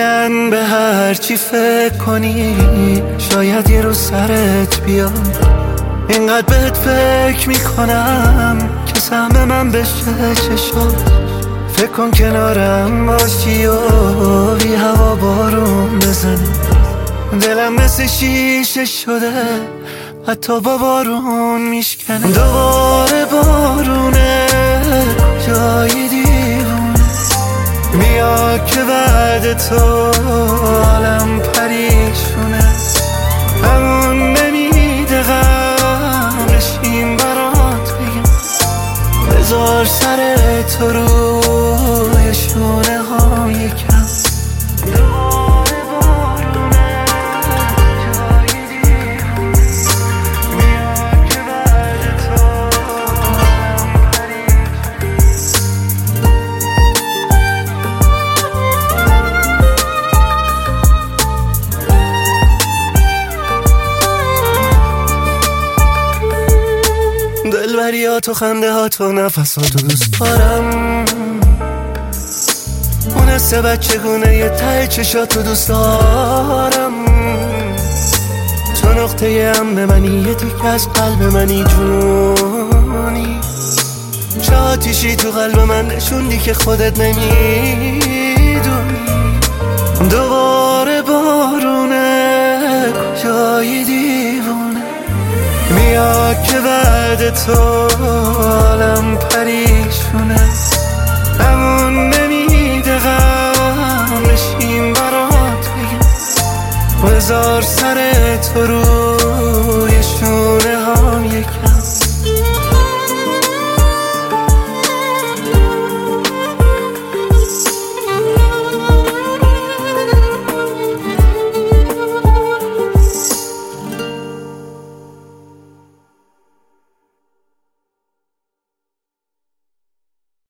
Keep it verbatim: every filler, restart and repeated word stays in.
میگن به هر چی فکر کنی شاید یه روز سرت بیاد. اینقدر بهت فکر میکنم که سهم من بشه چشات. فکر کن کنارم باشی و بی هوا بارون بزنی. دلم مثل شیشه شده حتی با بارون میشکنه. دوباره بارونه جای دیوونه میاد که بعد تو عالم پریشونه. همون نمیده غم بشین برات بگم. بذار سر تو روی شونه ها یکم. دلبریات و خنده هات و نفساتو دوست دارم. اون حس بچگونه یه ته چشاتو دوست دارم. تو نقطه هم به منی، یه تیک از قلب منی جونی. چه آتیشی تو قلب من نشوندی که خودت نمیدونی. دوباره بارونه جای دیوونه میاد که بعد تو عالم پریشونه. همون نمیده غم بشین برات بگم. بذار سر تو رو